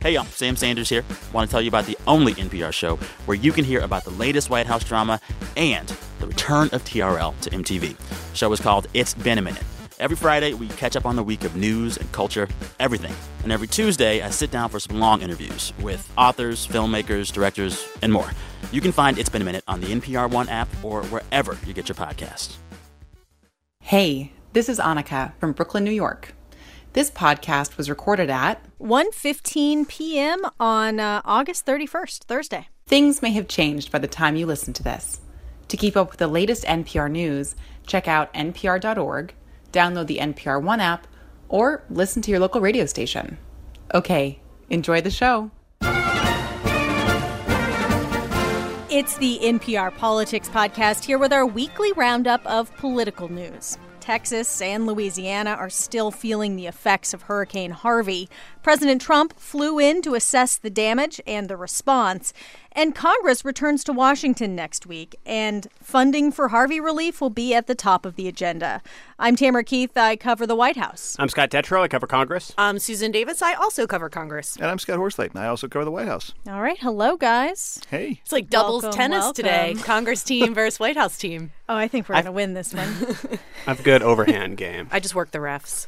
Hey, y'all. Sam Sanders here. Want to tell you about the only NPR show where you can hear about the latest White House drama and the return of TRL to MTV. The show is called It's Been a Minute. Every Friday, we catch up on the week of news and culture, everything. And every Tuesday, I sit down for some long interviews with authors, filmmakers, directors, and more. You can find It's Been a Minute on the NPR One app or wherever you get your podcasts. Hey, this is Annika from Brooklyn, New York. This podcast was recorded at 1:15 p.m. on August 31st, Thursday. Things may have changed by the time you listen to this. To keep up with the latest NPR news, check out npr.org, download the NPR One app, or listen to your local radio station. Okay, enjoy the show. It's the NPR Politics Podcast here with our weekly roundup of political news. Texas and Louisiana are still feeling the effects of Hurricane Harvey. President Trump flew in to assess the damage and the response. And Congress returns to Washington next week, and funding for Harvey relief will be at the top of the agenda. I'm Tamara Keith. I cover the White House. I'm Scott Detrow. I cover Congress. I'm Susan Davis. I also cover Congress. And I'm Scott Horsley. I also cover the White House. All right. Hello, guys. Hey. It's like doubles tennis today. Welcome. Congress team versus White House team. Oh, I think we're going to win this one. I have a good overhand game. I just work the refs.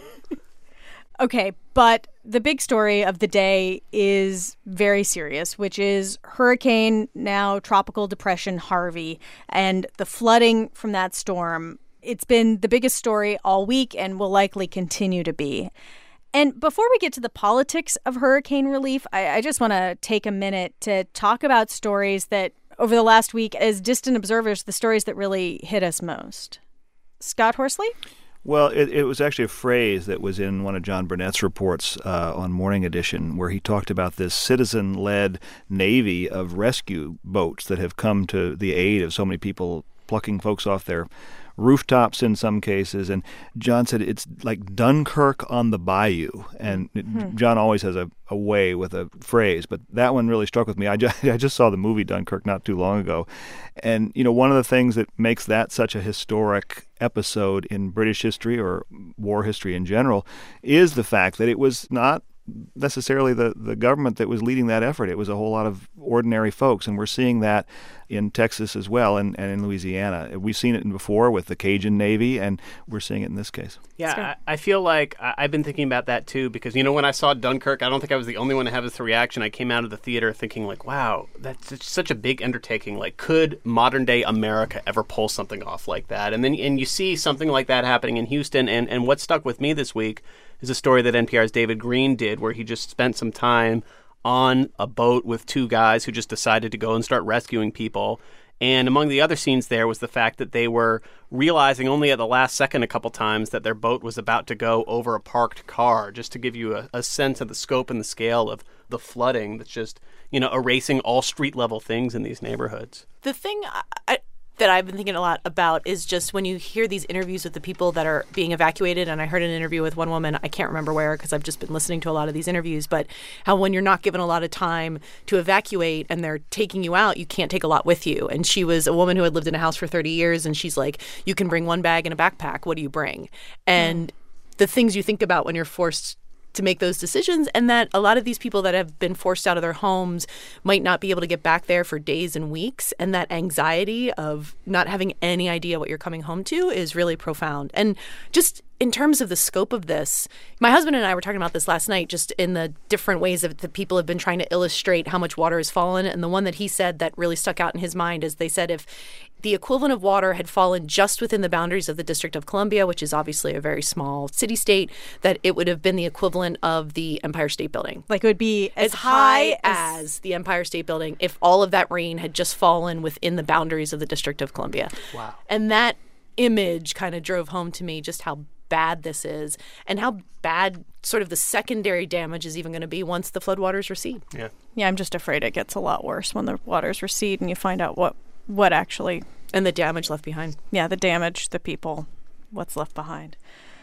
Okay, but the big story of the day is very serious, which is Hurricane, now Tropical Depression Harvey, and the flooding from that storm. It's been the biggest story all week and will likely continue to be. And before we get to the politics of hurricane relief, I just want to take a minute to talk about stories that, over the last week, as distant observers, the stories that really hit us most. Scott Horsley? Well, it was actually a phrase that was in one of John Burnett's reports on Morning Edition, where he talked about this citizen-led navy of rescue boats that have come to the aid of so many people, plucking folks off their rooftops in some cases. And John said it's like Dunkirk on the bayou. And John always has a way with a phrase, but that one really struck with me. I just saw the movie Dunkirk not too long ago. And, you know, one of the things that makes that such a historic episode in British history or war history in general is the fact that it was not necessarily the government that was leading that effort. It was a whole lot of ordinary folks, and we're seeing that in Texas as well and in Louisiana. We've seen it before with the Cajun Navy, and we're seeing it in this case. Yeah, I feel like I've been thinking about that too, because, you know, when I saw Dunkirk, I don't think I was the only one to have this reaction. I came out of the theater thinking like, wow, that's such a big undertaking. Like, could modern day America ever pull something off like that? And you see something like that happening in Houston, and what stuck with me this week is a story that NPR's David Green did, where he just spent some time on a boat with two guys who just decided to go and start rescuing people. And among the other scenes there was the fact that they were realizing only at the last second a couple times that their boat was about to go over a parked car, just to give you a sense of the scope and the scale of the flooding that's just, you know, erasing all street level things in these neighborhoods. The thing that I've been thinking a lot about is just when you hear these interviews with the people that are being evacuated, and I heard an interview with one woman, I can't remember where because I've just been listening to a lot of these interviews, but how when you're not given a lot of time to evacuate and they're taking you out, you can't take a lot with you. And she was a woman who had lived in a house for 30 years, and she's like, you can bring one bag and a backpack. What do you bring? And the things you think about when you're forced to make those decisions, and that a lot of these people that have been forced out of their homes might not be able to get back there for days and weeks, and that anxiety of not having any idea what you're coming home to is really profound. And just in terms of the scope of this, my husband and I were talking about this last night, just in the different ways that the people have been trying to illustrate how much water has fallen. And the one that he said that really stuck out in his mind is they said if the equivalent of water had fallen just within the boundaries of the District of Columbia, which is obviously a very small city-state, that it would have been the equivalent of the Empire State Building. Like it would be as high as the Empire State Building if all of that rain had just fallen within the boundaries of the District of Columbia. Wow. And that image kind of drove home to me just how bad this is and how bad sort of the secondary damage is even going to be once the floodwaters recede. Yeah, I'm just afraid it gets a lot worse when the waters recede and you find out what actually... And the damage left behind. Yeah, the damage, the people, what's left behind.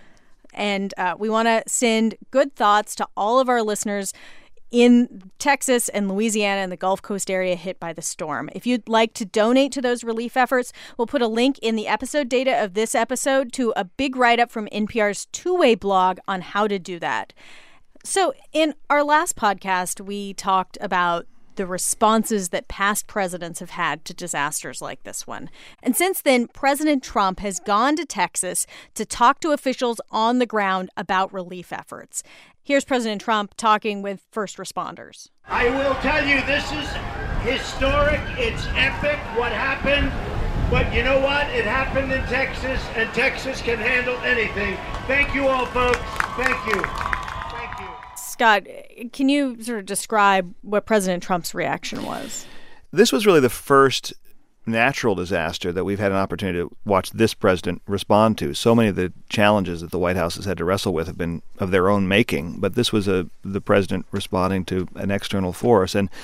And we want to send good thoughts to all of our listeners in Texas and Louisiana and the Gulf Coast area hit by the storm. If you'd like to donate to those relief efforts, we'll put a link in the episode data of this episode to a big write-up from NPR's two-way blog on how to do that. So in our last podcast, we talked about the responses that past presidents have had to disasters like this one. And since then, President Trump has gone to Texas to talk to officials on the ground about relief efforts. Here's President Trump talking with first responders. I will tell you, this is historic. It's epic what happened. But you know what? It happened in Texas, and Texas can handle anything. Thank you all, folks. Thank you. Thank you. Scott, can you sort of describe what President Trump's reaction was? This was really the first natural disaster that we've had an opportunity to watch this president respond to. So many of the challenges that the White House has had to wrestle with have been of their own making, but this was the president responding to an external force. And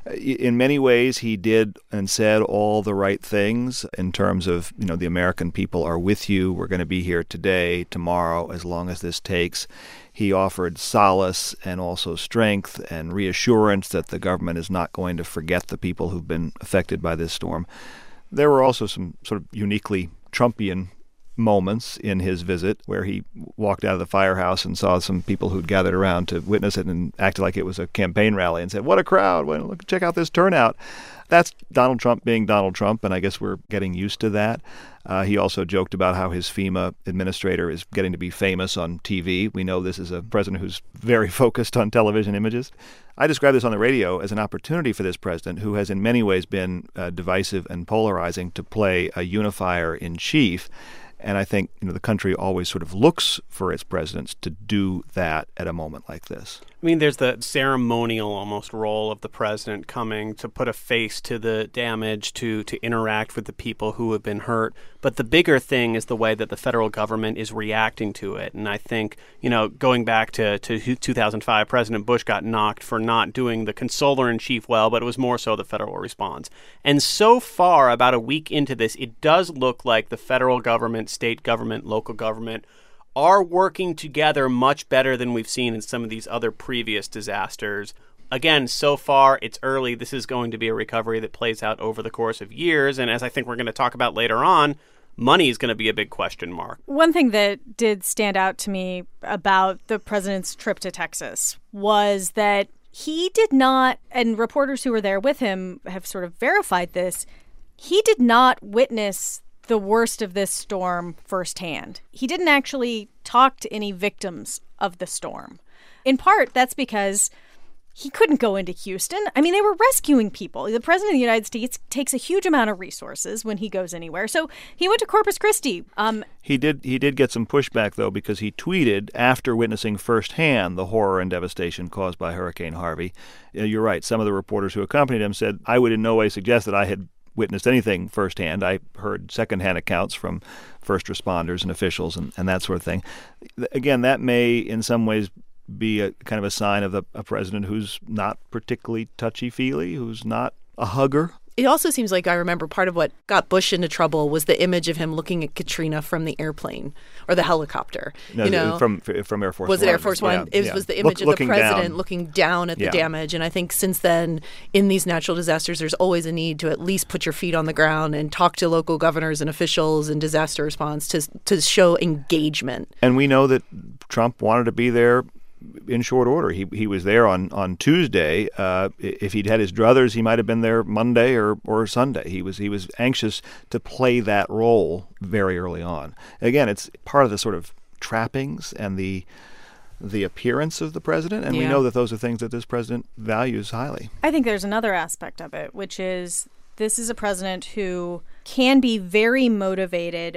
in many ways, he did and said all the right things in terms of, the American people are with you. We're going to be here today, tomorrow, as long as this takes. He offered solace and also strength and reassurance that the government is not going to forget the people who've been affected by this storm. There were also some sort of uniquely Trumpian moments in his visit where he walked out of the firehouse and saw some people who'd gathered around to witness it and acted like it was a campaign rally and said, "What a crowd. Well, look, check out this turnout." That's Donald Trump being Donald Trump, and I guess we're getting used to that. He also joked about how his FEMA administrator is getting to be famous on TV. We know this is a president who's very focused on television images. I describe this on the radio as an opportunity for this president, who has in many ways been divisive and polarizing, to play a unifier in chief. And I think the country always sort of looks for its presidents to do that at a moment like this. I mean, there's the ceremonial almost role of the president coming to put a face to the damage, to interact with the people who have been hurt. But the bigger thing is the way that the federal government is reacting to it. And I think, going back to 2005, President Bush got knocked for not doing the consoler-in-chief well, but it was more so the federal response. And so far, about a week into this, it does look like the federal government, state government, local government are working together much better than we've seen in some of these other previous disasters. Again, so far, it's early. This is going to be a recovery that plays out over the course of years. And as I think we're going to talk about later on, money is going to be a big question mark. One thing that did stand out to me about the president's trip to Texas was that he did not, and reporters who were there with him have sort of verified this, he did not witness the worst of this storm firsthand. He didn't actually talk to any victims of the storm. In part, that's because he couldn't go into Houston. I mean, they were rescuing people. The president of the United States takes a huge amount of resources when he goes anywhere. So he went to Corpus Christi. He did get some pushback, though, because he tweeted after witnessing firsthand the horror and devastation caused by Hurricane Harvey. You're right. Some of the reporters who accompanied him said, "I would in no way suggest that I had witnessed anything firsthand. I heard secondhand accounts from first responders and officials and that sort of thing." Again, that may in some ways be a kind of a sign of a president who's not particularly touchy-feely, who's not a hugger. It also seems like I remember part of what got Bush into trouble was the image of him looking at Katrina from the airplane or the helicopter. No, from Air Force One. Was it Air Force One? Yeah, it was the image of the president down. looking down at the damage. And I think since then, in these natural disasters, there's always a need to at least put your feet on the ground and talk to local governors and officials and disaster response to show engagement. And we know that Trump wanted to be there in short order. He was there on Tuesday. If he'd had his druthers, he might have been there Monday or Sunday. He was anxious to play that role very early on. Again, it's part of the sort of trappings and the appearance of the president, and we know that those are things that this president values highly. I think there's another aspect of it, which is this is a president who can be very motivated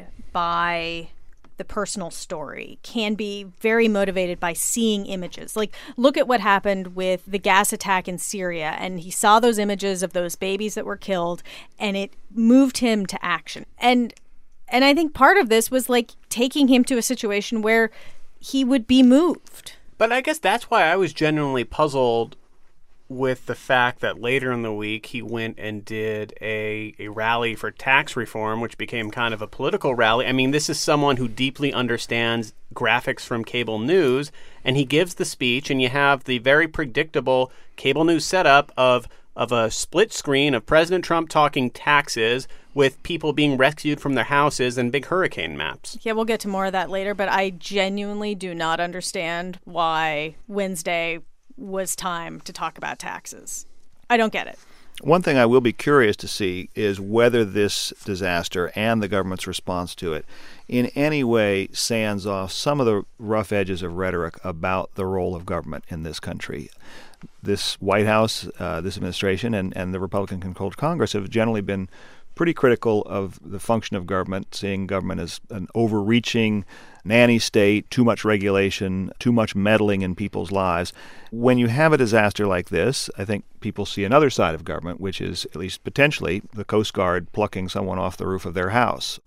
by the personal story, can be very motivated by seeing images. Like, look at what happened with the gas attack in Syria, and he saw those images of those babies that were killed, and it moved him to action. And I think part of this was like taking him to a situation where he would be moved. But I guess that's why I was genuinely puzzled with the fact that later in the week he went and did a rally for tax reform, which became kind of a political rally. I mean, this is someone who deeply understands graphics from cable news, and he gives the speech, and you have the very predictable cable news setup of a split screen of President Trump talking taxes with people being rescued from their houses and big hurricane maps. Yeah, we'll get to more of that later, but I genuinely do not understand why Wednesday was time to talk about taxes. I don't get it. One thing I will be curious to see is whether this disaster and the government's response to it in any way sands off some of the rough edges of rhetoric about the role of government in this country. This White House, this administration, and the Republican-controlled Congress have generally been pretty critical of the function of government, seeing government as an overreaching nanny state, too much regulation, too much meddling in people's lives. When you have a disaster like this, I think people see another side of government, which is at least potentially the Coast Guard plucking someone off the roof of their house,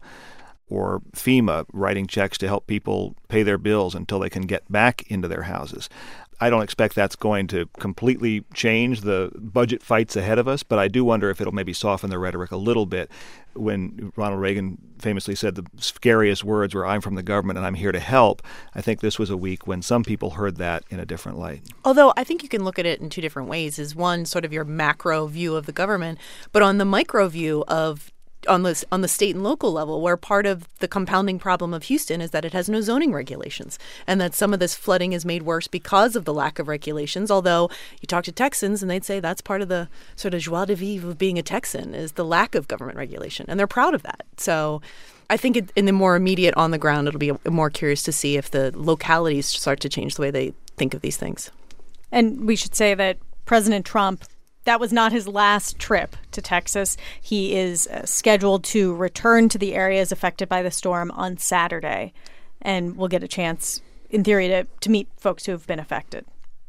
or FEMA writing checks to help people pay their bills until they can get back into their houses. I don't expect that's going to completely change the budget fights ahead of us, but I do wonder if it'll maybe soften the rhetoric a little bit. When Ronald Reagan famously said the scariest words were, "I'm from the government and I'm here to help," I think this was a week when some people heard that in a different light. Although I think you can look at it in two different ways. Is one sort of your macro view of the government, but on the micro view of on the state and local level, where part of the compounding problem of Houston is that it has no zoning regulations, and that some of this flooding is made worse because of the lack of regulations. Although you talk to Texans and they'd say that's part of the sort of joie de vivre of being a Texan is the lack of government regulation, and they're proud of that. So I think in the more immediate on the ground, it'll be more curious to see if the localities start to change the way they think of these things. And we should say that President Trump, that was not his last trip to Texas. He is scheduled to return to the areas affected by the storm on Saturday. And we'll get a chance, in theory, to meet folks who have been affected.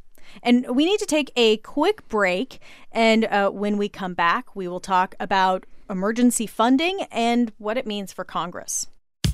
And we need to take a quick break. And when we come back, we will talk about emergency funding and what it means for Congress.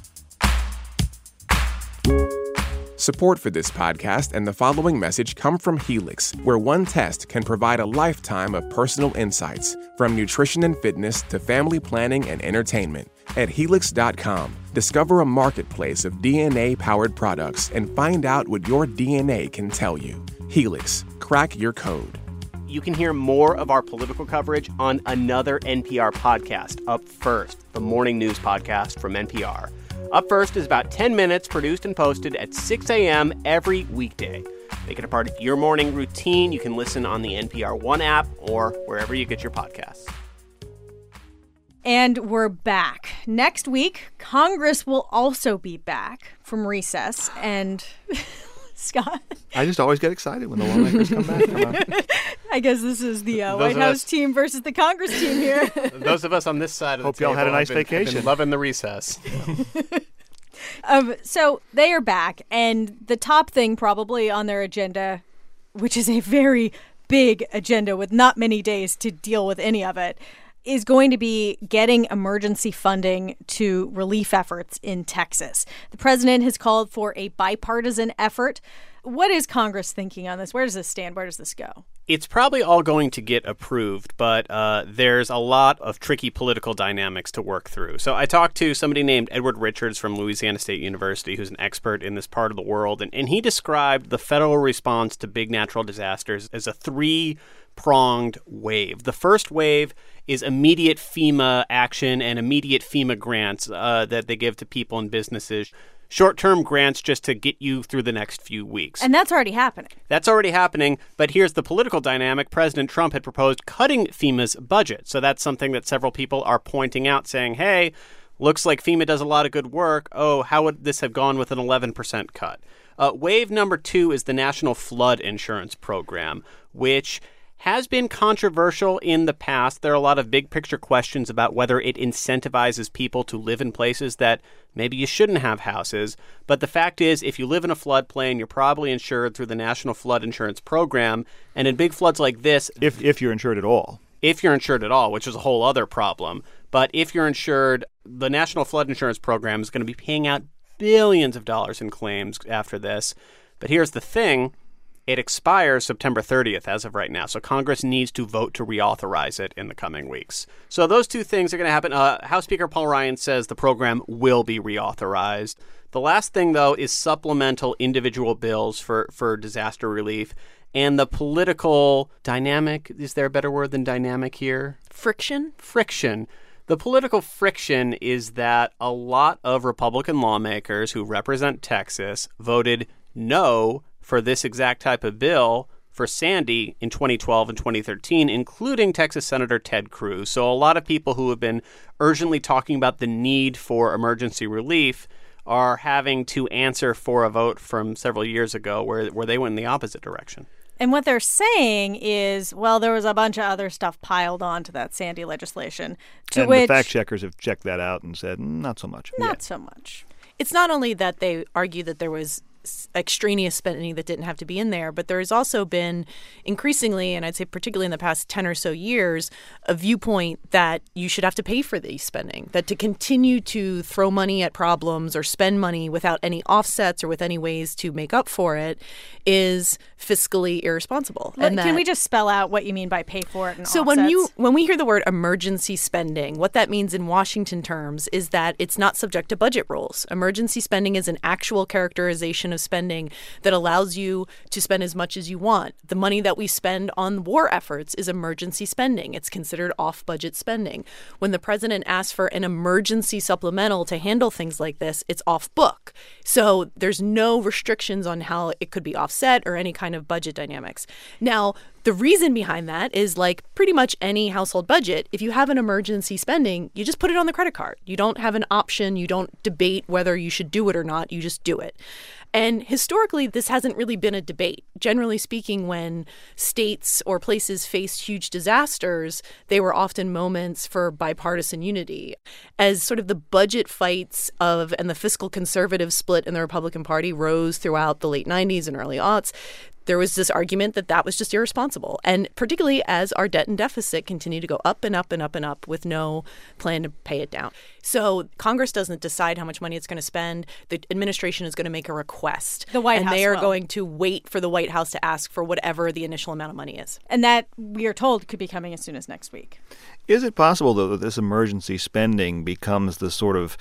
Support for this podcast and the following message come from Helix, where one test can provide a lifetime of personal insights, from nutrition and fitness to family planning and entertainment. At Helix.com, discover a marketplace of DNA-powered products and find out what your DNA can tell you. Helix, crack your code. You can hear more of our political coverage on another NPR podcast, Up First, the morning news podcast from NPR. Up First is about 10 minutes, produced and posted at 6 a.m. every weekday. Make it a part of your morning routine. You can listen on the NPR One app or wherever you get your podcasts. And we're back. Next week, Congress will also be back from recess. And Scott? I just always get excited when the lawmakers come back. Come on. I guess this is the White House team versus the Congress team here. Those of us on this side of the table. Hope y'all had a nice vacation. Have been loving the recess. So they are back, and the top thing probably on their agenda, which is a very big agenda with not many days to deal with any of it, is going to be getting emergency funding to relief efforts in Texas. The president has called for a bipartisan effort. What is Congress thinking on this? Where does this stand? Where does this go? It's probably all going to get approved, but there's a lot of tricky political dynamics to work through. So I talked to somebody named Edward Richards from Louisiana State University, who's an expert in this part of the world, and he described the federal response to big natural disasters as a three-pronged wave. The first wave is immediate FEMA action and immediate FEMA grants that they give to people and businesses. Short-term grants just to get you through the next few weeks. And that's already happening. That's already happening, but here's the political dynamic. President Trump had proposed cutting FEMA's budget. So that's something that several people are pointing out, saying, hey, looks like FEMA does a lot of good work. Oh, how would this have gone with an 11% cut? Wave number 2 is the National Flood Insurance Program, which has been controversial in the past. There are a lot of big picture questions about whether it incentivizes people to live in places that maybe you shouldn't have houses. But the fact is, if you live in a floodplain, you're probably insured through the National Flood Insurance Program. And in big floods like this, if you're insured at all. If you're insured at all, which is a whole other problem. But if you're insured, the National Flood Insurance Program is going to be paying out billions of dollars in claims after this. But here's the thing. It expires September 30th as of right now, so Congress needs to vote to reauthorize it in the coming weeks. So those two things are going to happen. House Speaker Paul Ryan says the program will be reauthorized. The last thing, though, is supplemental individual bills for disaster relief. And the political dynamic, is there a better word than dynamic here? Friction? Friction. The political friction is that a lot of Republican lawmakers who represent Texas voted no for this exact type of bill for Sandy in 2012 and 2013, including Texas Senator Ted Cruz. So a lot of people who have been urgently talking about the need for emergency relief are having to answer for a vote from several years ago where they went in the opposite direction. And what they're saying is, well, there was a bunch of other stuff piled onto that Sandy legislation. And the fact checkers have checked that out and said, not so much. Not so much. It's not only that they argue that there was extraneous spending that didn't have to be in there, but there has also been increasingly, and I'd say particularly in the past 10 or so years, a viewpoint that you should have to pay for these spending, that to continue to throw money at problems or spend money without any offsets or with any ways to make up for it is fiscally irresponsible. And can we just spell out what you mean by pay for it and so offsets? when we hear the word emergency spending, what that means in Washington terms is that it's not subject to budget rules. Emergency spending is an actual characterization of spending that allows you to spend as much as you want. The money that we spend on war efforts is emergency spending. It's considered off-budget spending. When the president asks for an emergency supplemental to handle things like this, it's off-book. So there's no restrictions on how it could be offset or any kind of budget dynamics. Now, the reason behind that is like pretty much any household budget. If you have an emergency spending, you just put it on the credit card. You don't have an option. You don't debate whether you should do it or not. You just do it. And historically, this hasn't really been a debate. Generally speaking, when states or places faced huge disasters, they were often moments for bipartisan unity. As sort of the budget fights and the fiscal conservative split in the Republican Party rose throughout the late 90s and early aughts, there was this argument that was just irresponsible. And particularly as our debt and deficit continue to go up and up and up and up with no plan to pay it down. So Congress doesn't decide how much money it's going to spend. The administration is going to make a request. The White House And they are will. going to wait for the White House to ask for whatever the initial amount of money is. And that, we are told, could be coming as soon as next week. Is it possible, though, that this emergency spending becomes the sort of,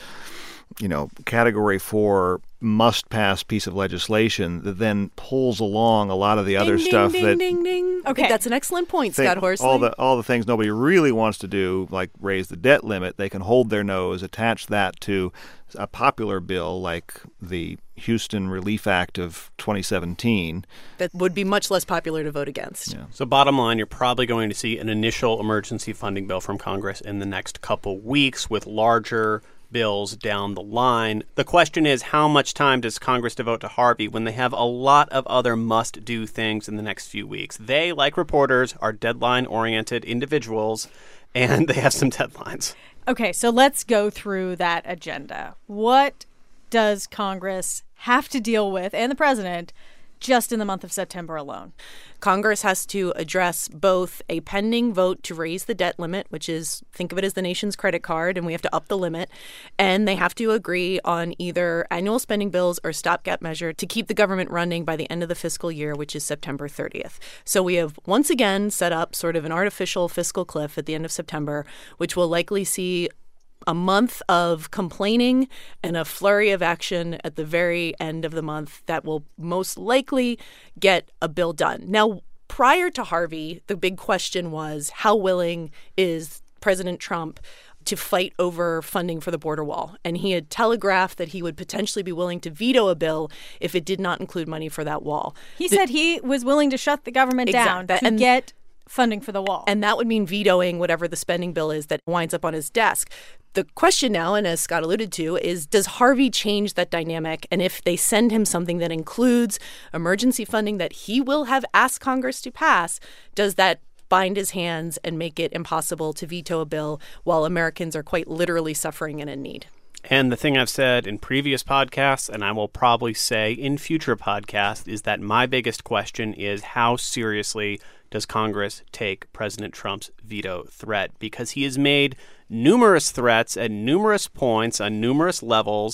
Category 4 must-pass piece of legislation that then pulls along a lot of the other stuff ding, ding. Okay, that's an excellent point, Scott Horsley. All the things nobody really wants to do, like raise the debt limit, they can hold their nose, attach that to a popular bill like the Houston Relief Act of 2017. That would be much less popular to vote against. Yeah. So bottom line, you're probably going to see an initial emergency funding bill from Congress in the next couple weeks with larger bills down the line. The question is, how much time does Congress devote to Harvey when they have a lot of other must-do things in the next few weeks? They, like reporters, are deadline-oriented individuals, and they have some deadlines. Okay, so let's go through that agenda. What does Congress have to deal with, and the president, just in the month of September alone? Congress has to address both a pending vote to raise the debt limit, which is, think of it as the nation's credit card, and we have to up the limit. And they have to agree on either annual spending bills or stopgap measure to keep the government running by the end of the fiscal year, which is September 30th. So we have once again set up sort of an artificial fiscal cliff at the end of September, which will likely see a month of complaining and a flurry of action at the very end of the month that will most likely get a bill done. Now, prior to Harvey, the big question was, how willing is President Trump to fight over funding for the border wall? And he had telegraphed that he would potentially be willing to veto a bill if it did not include money for that wall. He said he was willing to shut the government down to get funding for the wall. And that would mean vetoing whatever the spending bill is that winds up on his desk. The question now, and as Scott alluded to, is does Harvey change that dynamic? And if they send him something that includes emergency funding that he will have asked Congress to pass, does that bind his hands and make it impossible to veto a bill while Americans are quite literally suffering and in need? And the thing I've said in previous podcasts, and I will probably say in future podcasts, is that my biggest question is how seriously does Congress take President Trump's veto threat? Because he has made numerous threats at numerous points on numerous levels,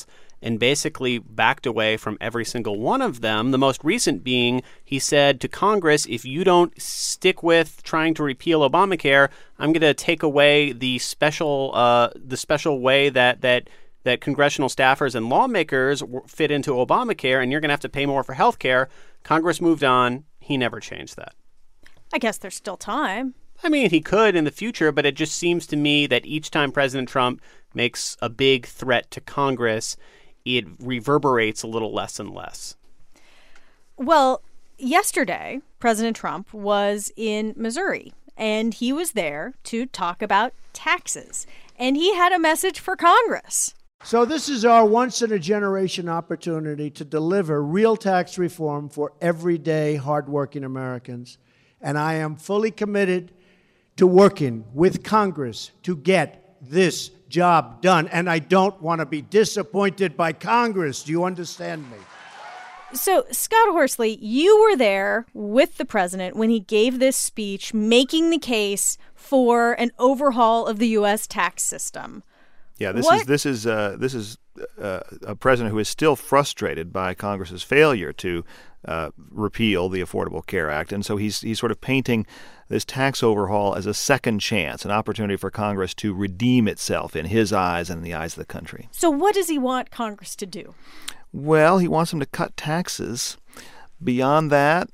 and basically backed away from every single one of them. The most recent being, he said to Congress, if you don't stick with trying to repeal Obamacare, I'm going to take away the special way that congressional staffers and lawmakers fit into Obamacare, and you're going to have to pay more for health care. Congress moved on. He never changed that. I guess there's still time. I mean, he could in the future, but it just seems to me that each time President Trump makes a big threat to Congress, it reverberates a little less and less. Well, yesterday, President Trump was in Missouri, and he was there to talk about taxes. And he had a message for Congress. So this is our once-in-a-generation opportunity to deliver real tax reform for everyday, hardworking Americans. And I am fully committed to working with Congress to get this job done. And I don't want to be disappointed by Congress. Do you understand me? So, Scott Horsley, you were there with the president when he gave this speech making the case for an overhaul of the U.S. tax system. Yeah, this is a president who is still frustrated by Congress's failure to repeal the Affordable Care Act, and so he's sort of painting this tax overhaul as a second chance, an opportunity for Congress to redeem itself in his eyes and in the eyes of the country. So, what does he want Congress to do? Well, he wants them to cut taxes. Beyond that,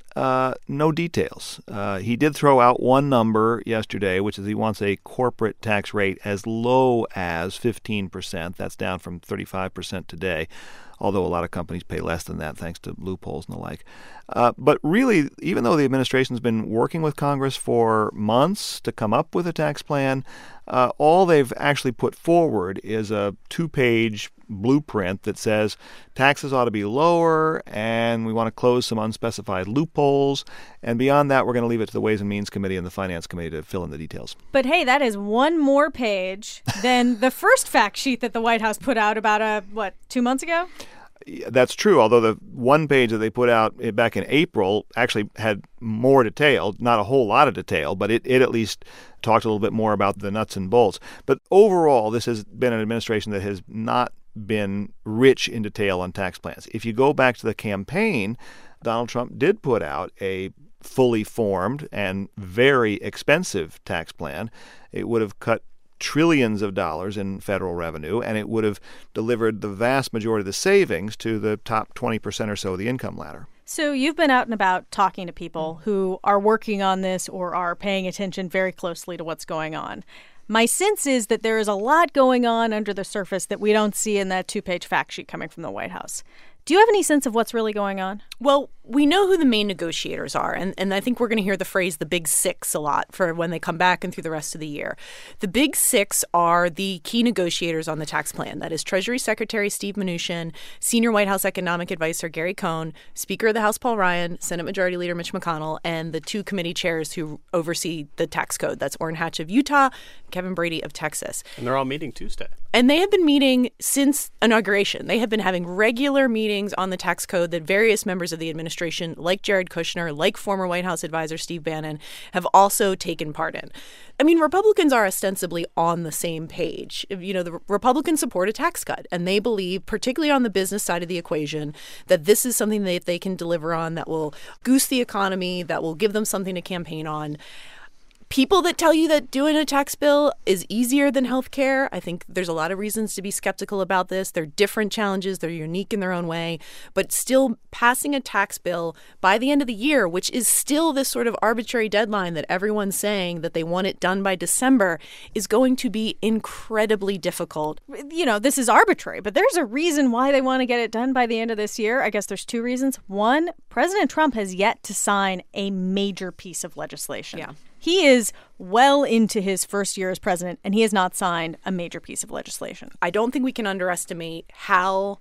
no details. He did throw out one number yesterday, which is he wants a corporate tax rate as low as 15%. That's down from 35% today, although a lot of companies pay less than that thanks to loopholes and the like. But really, even though the administration's been working with Congress for months to come up with a tax plan, all they've actually put forward is a 2-page blueprint that says taxes ought to be lower and we want to close some unspecified loopholes. And beyond that, we're going to leave it to the Ways and Means Committee and the Finance Committee to fill in the details. But hey, that is one more page than the first fact sheet that the White House put out about, 2 months ago? That's true, although the one page that they put out back in April actually had more detail, not a whole lot of detail, but it at least talked a little bit more about the nuts and bolts. But overall, this has been an administration that has not been rich in detail on tax plans. If you go back to the campaign, Donald Trump did put out a fully formed and very expensive tax plan. It would have cut trillions of dollars in federal revenue, and it would have delivered the vast majority of the savings to the top 20% or so of the income ladder. So you've been out and about talking to people who are working on this or are paying attention very closely to what's going on. My sense is that there is a lot going on under the surface that we don't see in that 2-page fact sheet coming from the White House. Do you have any sense of what's really going on? Well, we know who the main negotiators are, and I think we're going to hear the phrase the Big Six a lot for when they come back and through the rest of the year. The Big Six are the key negotiators on the tax plan. That is Treasury Secretary Steve Mnuchin, Senior White House Economic Advisor Gary Cohn, Speaker of the House Paul Ryan, Senate Majority Leader Mitch McConnell, and the 2 committee chairs who oversee the tax code. That's Orrin Hatch of Utah, Kevin Brady of Texas. And they're all meeting Tuesday. And they have been meeting since inauguration. They have been having regular meetings on the tax code that various members of the administration, like Jared Kushner, like former White House advisor Steve Bannon, have also taken part in. I mean, Republicans are ostensibly on the same page. You know, the Republicans support a tax cut, and they believe, particularly on the business side of the equation, that this is something that they can deliver on, that will goose the economy, that will give them something to campaign on. People that tell you that doing a tax bill is easier than health care, I think there's a lot of reasons to be skeptical about this. They're different challenges. They're unique in their own way. But still passing a tax bill by the end of the year, which is still this sort of arbitrary deadline that everyone's saying that they want it done by December, is going to be incredibly difficult. You know, this is arbitrary, but there's a reason why they want to get it done by the end of this year. I guess there's 2 reasons. One, President Trump has yet to sign a major piece of legislation. Yeah. He is well into his first year as president, and he has not signed a major piece of legislation. I don't think we can underestimate how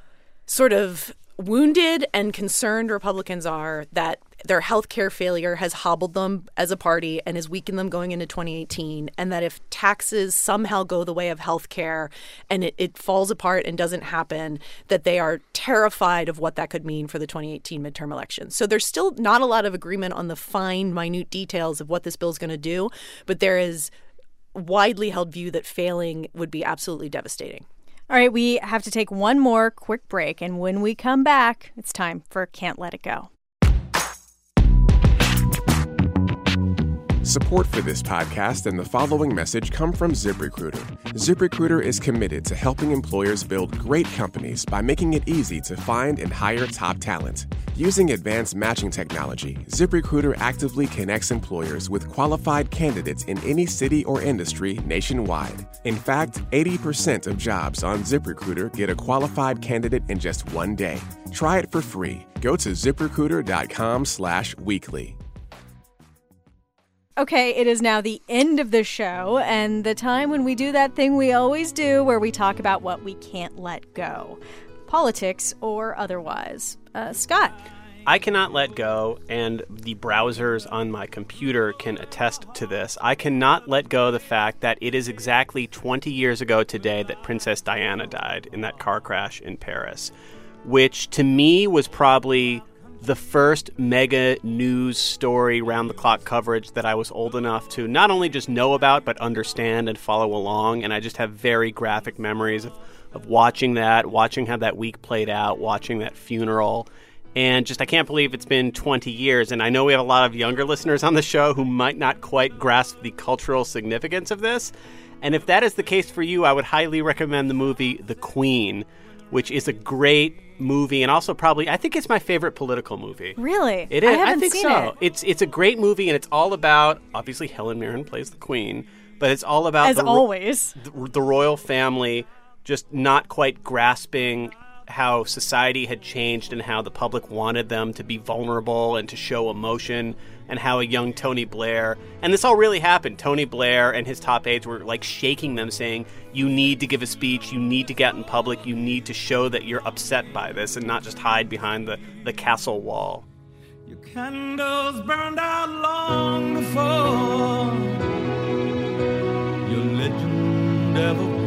sort of wounded and concerned Republicans are that their health care failure has hobbled them as a party and has weakened them going into 2018, and that if taxes somehow go the way of health care and it falls apart and doesn't happen, that they are terrified of what that could mean for the 2018 midterm elections. So there's still not a lot of agreement on the fine, minute details of what this bill is going to do, but there is widely held view that failing would be absolutely devastating. All right, we have to take one more quick break, and when we come back, it's time for Can't Let It Go. Support for this podcast and the following message come from ZipRecruiter. ZipRecruiter is committed to helping employers build great companies by making it easy to find and hire top talent. Using advanced matching technology, ZipRecruiter actively connects employers with qualified candidates in any city or industry nationwide. In fact, 80% of jobs on ZipRecruiter get a qualified candidate in just one day. Try it for free. Go to ZipRecruiter.com/weekly. Okay, it is now the end of the show and the time when we do that thing we always do where we talk about what we can't let go. Politics or otherwise. Scott. I cannot let go, and the browsers on my computer can attest to this. I cannot let go of the fact that it is exactly 20 years ago today that Princess Diana died in that car crash in Paris, which to me was probably the first mega news story round-the-clock coverage that I was old enough to not only just know about, but understand and follow along. And I just have very graphic memories of watching that, watching how that week played out, watching that funeral. And just I can't believe it's been 20 years. And I know we have a lot of younger listeners on the show who might not quite grasp the cultural significance of this. And if that is the case for you, I would highly recommend the movie The Queen, which is a great movie and also probably, I think it's my favorite political movie. Really? It is. I haven't think seen so. it. It's a great movie, and it's all about, obviously Helen Mirren plays the Queen, but it's all about As always. The royal family just not quite grasping how society had changed and how the public wanted them to be vulnerable and to show emotion, and how a young Tony Blair, and this all really happened, Tony Blair and his top aides were like shaking them saying, you need to give a speech, you need to get out in public, you need to show that you're upset by this and not just hide behind the castle wall. Your candles burned out long before your legend ever will.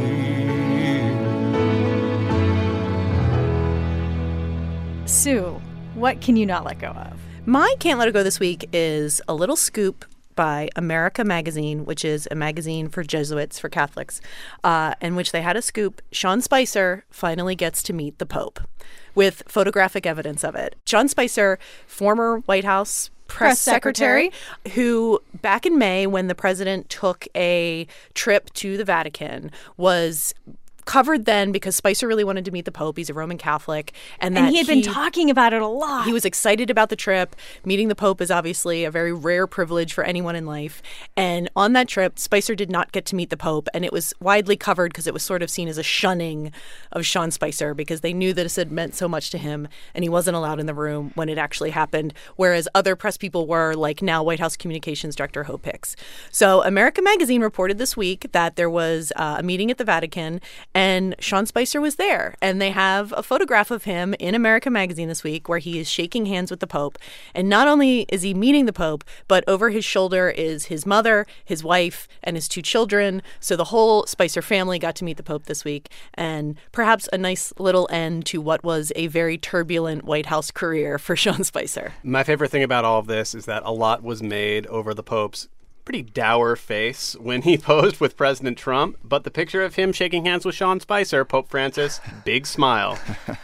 Sue, what can you not let go of? My Can't Let It Go this week is a little scoop by America Magazine, which is a magazine for Jesuits, for Catholics, in which they had a scoop. Sean Spicer finally gets to meet the Pope with photographic evidence of it. Sean Spicer, former White House press secretary, who back in May when the president took a trip to the Vatican was covered then because Spicer really wanted to meet the Pope. He's a Roman Catholic. And he had been talking about it a lot. He was excited about the trip. Meeting the Pope is obviously a very rare privilege for anyone in life. And on that trip, Spicer did not get to meet the Pope. And it was widely covered because it was sort of seen as a shunning of Sean Spicer because they knew that this had meant so much to him. And he wasn't allowed in the room when it actually happened, whereas other press people were, like now White House Communications Director Hope Hicks. So America Magazine reported this week that there was a meeting at the Vatican, and Sean Spicer was there. And they have a photograph of him in America Magazine this week where he is shaking hands with the Pope. And not only is he meeting the Pope, but over his shoulder is his mother, his wife, and his two children. So the whole Spicer family got to meet the Pope this week. And perhaps a nice little end to what was a very turbulent White House career for Sean Spicer. My favorite thing about all of this is that a lot was made over the Pope's pretty dour face when he posed with President Trump, but the picture of him shaking hands with Sean Spicer, Pope Francis, big smile.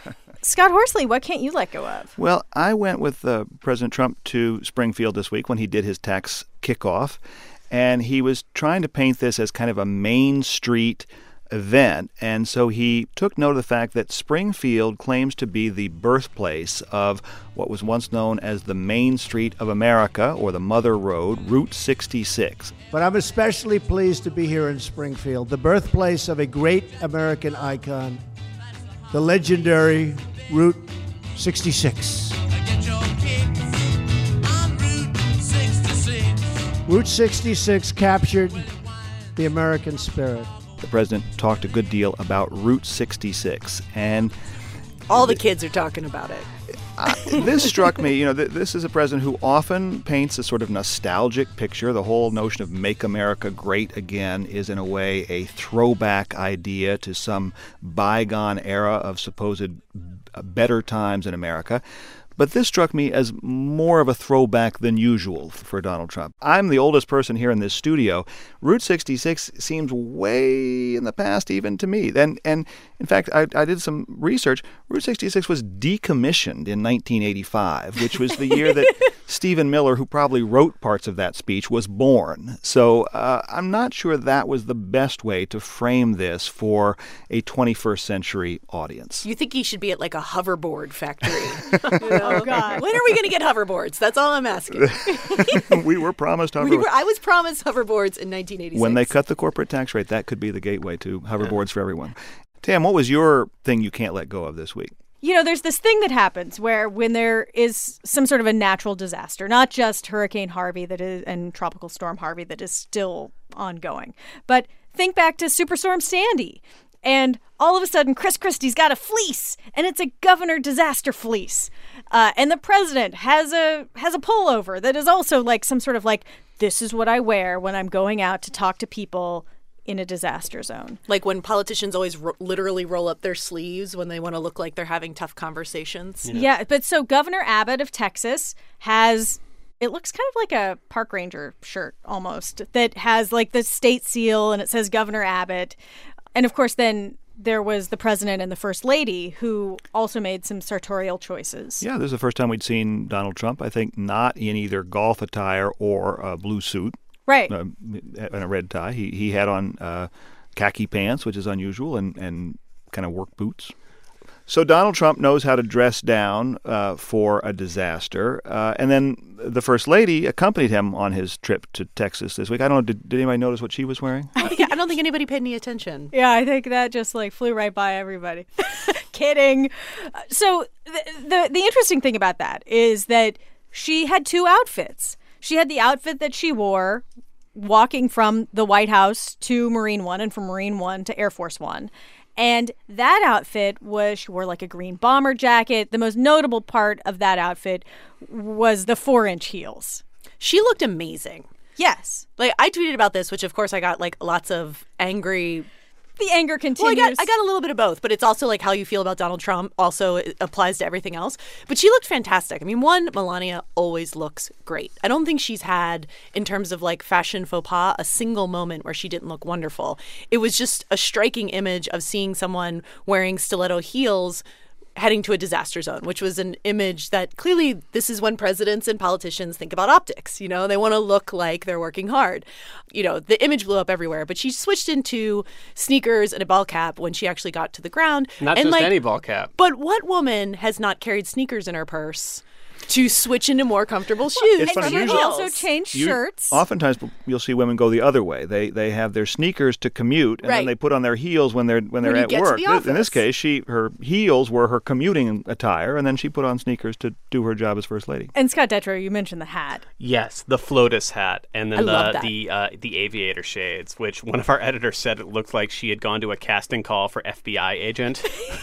Scott Horsley, what can't you let go of? Well, I went with President Trump to Springfield this week when he did his tax kickoff, and he was trying to paint this as kind of a Main Street event. And so he took note of the fact that Springfield claims to be the birthplace of what was once known as the Main Street of America, or the Mother Road, Route 66. But I'm especially pleased to be here in Springfield, the birthplace of a great American icon, the legendary Route 66. Route 66 captured the American spirit. The president talked a good deal about Route 66, and all the kids are talking about it. This struck me, this is a president who often paints a sort of nostalgic picture. The whole notion of Make America Great Again is in a way a throwback idea to some bygone era of supposed better times in America. But this struck me as more of a throwback than usual for Donald Trump. I'm the oldest person here in this studio. Route 66 seems way in the past even to me. And in fact, I did some research. Route 66 was decommissioned in 1985, which was the year that Stephen Miller, who probably wrote parts of that speech, was born. So I'm not sure that was the best way to frame this for a 21st century audience. You think he should be at like a hoverboard factory? Oh, God. When are we going to get hoverboards? That's all I'm asking. We were promised hoverboards. I was promised hoverboards in 1986. When they cut the corporate tax rate, that could be the gateway to hoverboards for everyone. Tam, what was your thing you can't let go of this week? You know, there's this thing that happens where when there is some sort of a natural disaster, not just Hurricane Harvey and Tropical Storm Harvey that is still ongoing, but think back to Superstorm Sandy. And all of a sudden, Chris Christie's got a fleece, and it's a governor disaster fleece. And the president has a pullover that is also like some sort of like, this is what I wear when I'm going out to talk to people in a disaster zone. Like when politicians always literally roll up their sleeves when they want to look like they're having tough conversations. Yeah, but so Governor Abbott of Texas has... It looks kind of like a park ranger shirt almost that has like the state seal and it says Governor Abbott. And of course, then there was the president and the first lady who also made some sartorial choices. Yeah, this is the first time we'd seen Donald Trump, I think, not in either golf attire or a blue suit. Right. And a red tie. He had on khaki pants, which is unusual, and kind of work boots. So Donald Trump knows how to dress down for a disaster. And then the First Lady accompanied him on his trip to Texas this week. I don't know, did anybody notice what she was wearing? Yeah, I don't think anybody paid any attention. Yeah, I think that just like flew right by everybody. Kidding. So the interesting thing about that is that she had two outfits. She had the outfit that she wore walking from the White House to Marine One and from Marine One to Air Force One. And that outfit was, she wore like a green bomber jacket. The most notable part of that outfit was the 4-inch heels. She looked amazing. Yes. Like, I tweeted about this, which of course I got like lots of angry... The anger continues. Well, I got a little bit of both, but it's also like how you feel about Donald Trump also it applies to everything else. But she looked fantastic. I mean, Melania always looks great. I don't think she's had, in terms of like fashion faux pas, a single moment where she didn't look wonderful. It was just a striking image of seeing someone wearing stiletto heels heading to a disaster zone, which was an image that clearly this is when presidents and politicians think about optics. You know, they want to look like they're working hard. You know, the image blew up everywhere, but she switched into sneakers and a ball cap when she actually got to the ground. Not and just any ball cap. But what woman has not carried sneakers in her purse to switch into more comfortable shoes? It's funny, She usually- also changed shirts. Oftentimes, you'll see women go the other way. They have their sneakers to commute, and then they put on their heels when they're you at get to work. the office. In this case, her heels were her commuting attire, and then she put on sneakers to do her job as First Lady. And Scott Detrow, you mentioned the hat. Yes, the FLOTUS hat, and then I love that. the aviator shades, which one of our editors said it looked like she had gone to a casting call for FBI agent.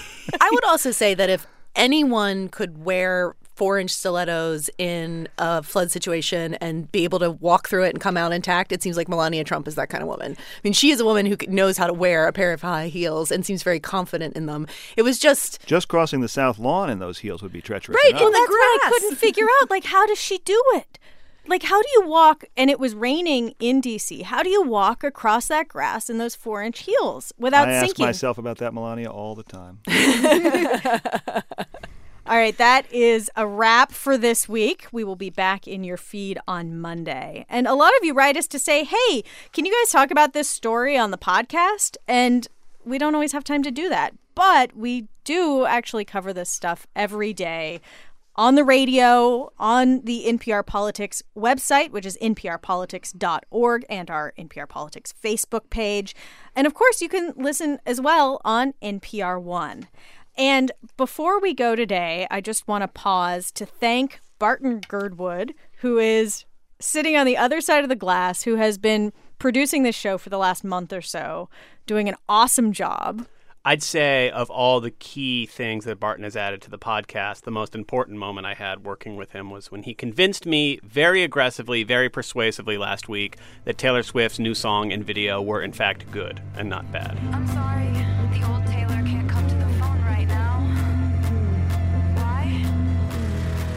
I would also say that if anyone could wear 4-inch stilettos in a flood situation and be able to walk through it and come out intact, it seems like Melania Trump is that kind of woman. I mean, she is a woman who knows how to wear a pair of high heels and seems very confident in them. It was just crossing the South Lawn in those heels would be treacherous. Right, enough. well, that's what I grass. couldn't figure out. Like, how does she do it? Like, how do you walk, and it was raining in D.C., how do you walk across that grass in those 4-inch heels without I sinking? ask myself about that, Melania, all the time. All right, that is a wrap for this week. We will be back in your feed on Monday. And a lot of you write us to say, hey, can you guys talk about this story on the podcast? And we don't always have time to do that. But we do actually cover this stuff every day on the radio, on the NPR Politics website, which is nprpolitics.org, and our NPR Politics Facebook page. And of course, you can listen as well on NPR One. And before we go today, I just want to pause to thank Barton Girdwood, who is sitting on the other side of the glass, who has been producing this show for the last month or so, doing an awesome job. I'd say of all the key things that Barton has added to the podcast, the most important moment I had working with him was when he convinced me very aggressively, very persuasively last week that Taylor Swift's new song and video were in fact good and not bad. I'm sorry, the old Taylor can't come to the phone right now. Why?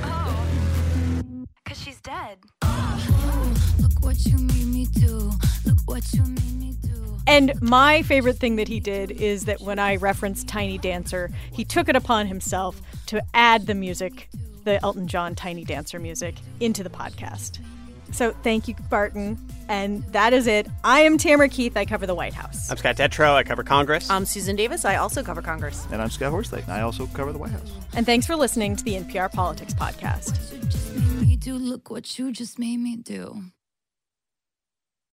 what you made me do. Look what you made me do. And my favorite thing that he did is that when I referenced Tiny Dancer, he took it upon himself to add the music, the Elton John Tiny Dancer music, into the podcast. So thank you, Barton. And that is it. I am Tamara Keith. I cover the White House. I'm Scott Detrow. I cover Congress. I'm Susan Davis. I also cover Congress. And I'm Scott Horsley. I also cover the White House. And thanks for listening to the NPR Politics Podcast. You just made me do. Look what you just made me do.